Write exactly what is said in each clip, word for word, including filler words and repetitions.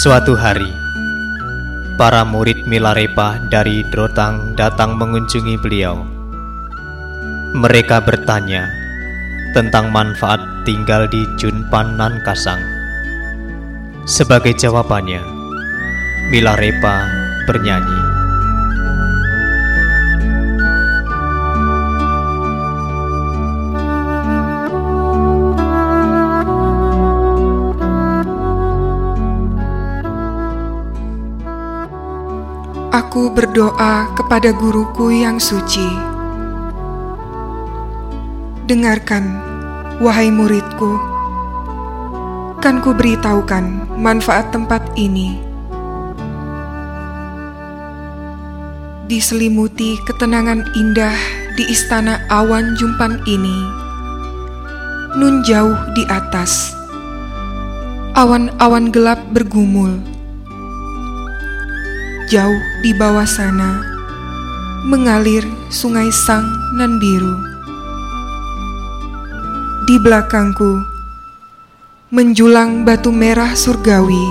Suatu hari, para murid Milarepa dari Drotang datang mengunjungi beliau. Mereka bertanya tentang manfaat tinggal di Junpan Nan Kasang. Sebagai jawabannya, Milarepa bernyanyi. Aku berdoa kepada guruku yang suci. Dengarkan, wahai muridku, kan ku beritahukan manfaat tempat ini. Diselimuti ketenangan indah di istana awan Junpan ini, nun jauh di atas, awan-awan gelap bergumul. Jauh di bawah sana, mengalir sungai Sang nan biru. Di belakangku, menjulang batu merah surgawi.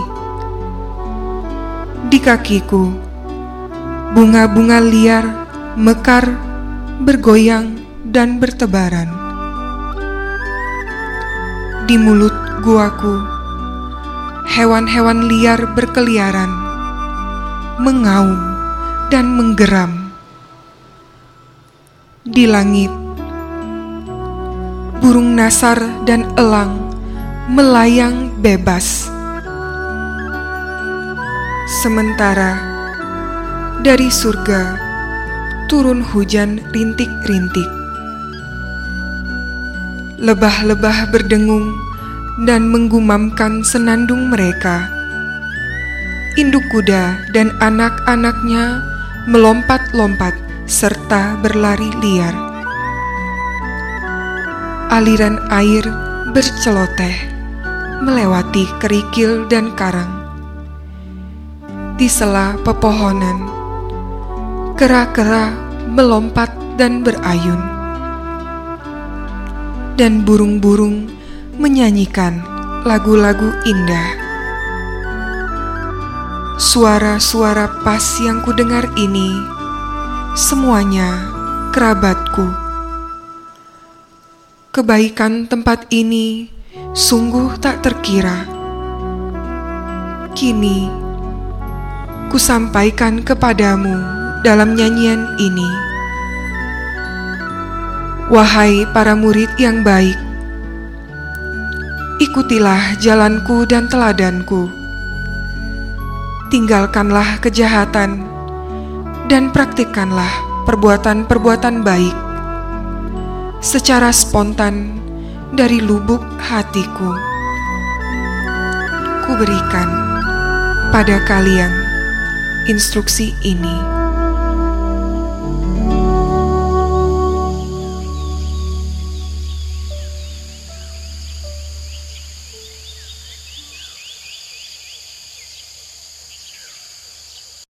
Di kakiku, bunga-bunga liar mekar, bergoyang dan bertebaran. Di mulut guaku, hewan-hewan liar berkeliaran, mengaum dan menggeram. Di langit, burung nasar dan elang melayang bebas. Sementara dari surga turun hujan rintik-rintik. Lebah-lebah berdengung dan menggumamkan senandung mereka. Induk kuda dan anak-anaknya melompat-lompat serta berlari liar. Aliran air berceloteh melewati kerikil dan karang. Di sela pepohonan, kera-kera melompat dan berayun. Dan burung-burung menyanyikan lagu-lagu indah. Suara-suara pas yang kudengar ini semuanya kerabatku. Kebaikan tempat ini sungguh tak terkira. Kini kusampaikan kepadamu dalam nyanyian ini. Wahai para murid yang baik, ikutilah jalanku dan teladanku. Tinggalkanlah kejahatan dan praktikkanlah perbuatan-perbuatan baik secara spontan dari lubuk hatiku. Ku berikan pada kalian instruksi ini.